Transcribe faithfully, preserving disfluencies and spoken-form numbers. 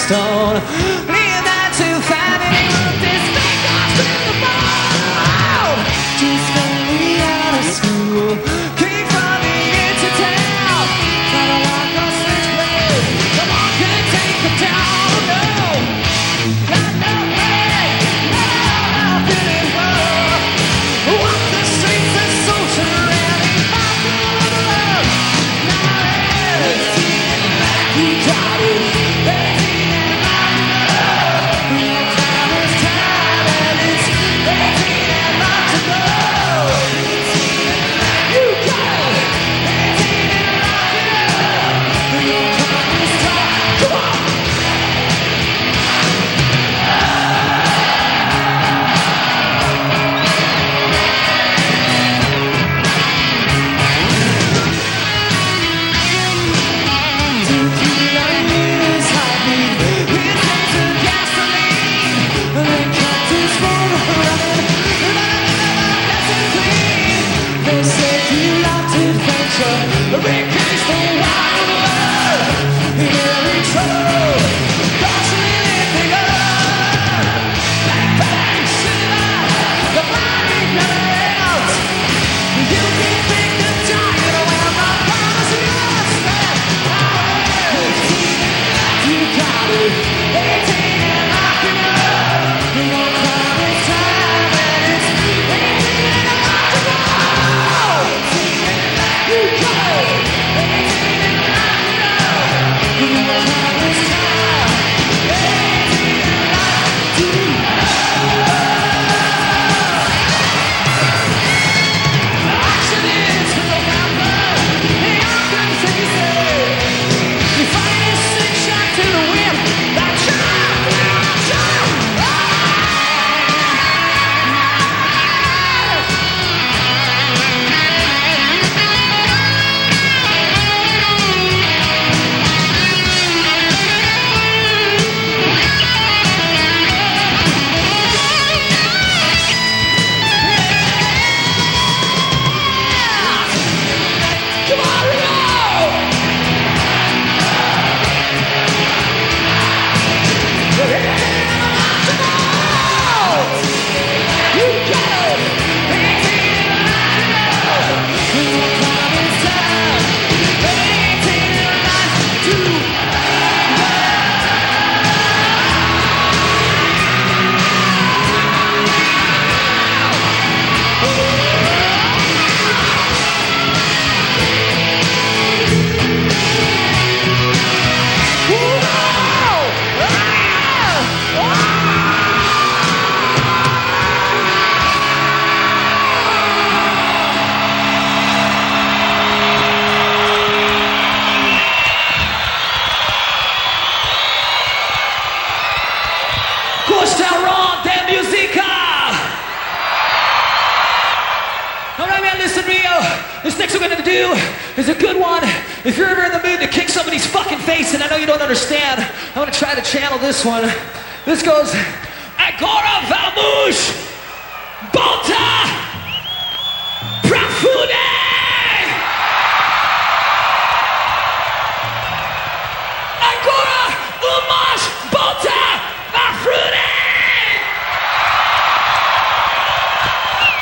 stone. Leave that to family, this thing goes to the bone. Just got me out of school, came from the into town. Got a lot of switchblade, come on, can take it down. No, got no way, no, I'm feeling rough. Walk the streets of social reality, I'm full of love. Now you got it. This next one we're gonna do is a good one. If you're ever in the mood to kick somebody's fucking face, and I know you don't understand, I'm gonna try to channel this one. This goes, Agora vamos, Volta pra Fuder!